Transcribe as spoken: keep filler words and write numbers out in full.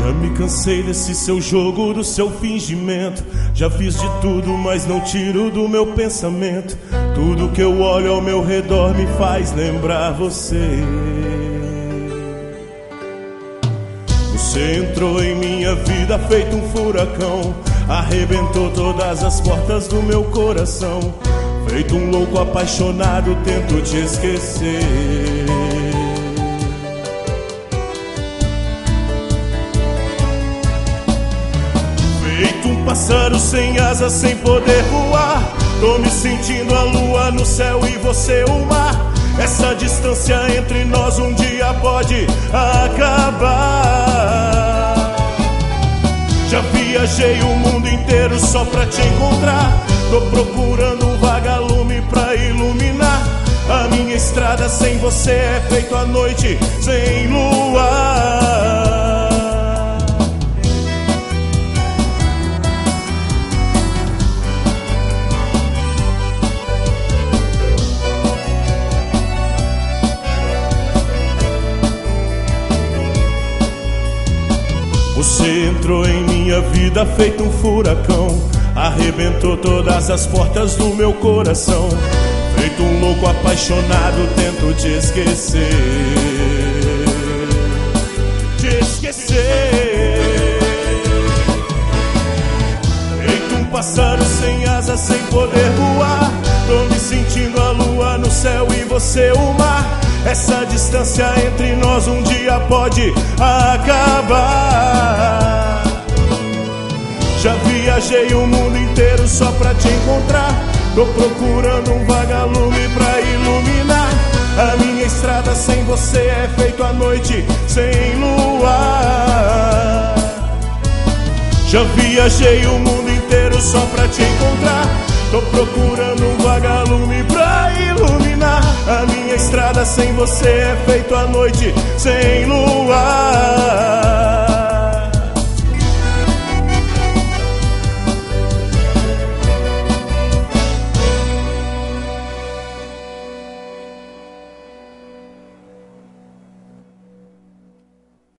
Já me cansei desse seu jogo, do seu fingimento. Já fiz de tudo, mas não tiro do meu pensamento. Tudo que eu olho ao meu redor me faz lembrar você. Você entrou em minha vida feito um furacão, arrebentou todas as portas do meu coração. Feito um louco apaixonado, tento te esquecer. Feito um pássaro sem asas, sem poder voar. Tô me sentindo a lua no céu e você o mar. Essa distância entre nós um dia pode acabar. Já viajei o mundo inteiro só pra te encontrar. Tô procurando um vagalume pra iluminar. A minha estrada sem você é feito a noite sem luar. Você entrou em minha vida feito um furacão, arrebentou todas as portas do meu coração. Feito um louco apaixonado, tento te esquecer. Te esquecer. Feito um pássaro sem asas, sem poder voar. Tô me sentindo a lua no céu e você o mar. Essa distância entre nós um dia pode acabar. Já viajei o mundo inteiro só pra te encontrar. Tô procurando um vagalume pra iluminar. A minha estrada sem você é feito a noite sem luar. Já viajei o mundo inteiro só pra te encontrar. Tô procurando um vagalume pra iluminar. A minha estrada sem você é feito a noite sem luar.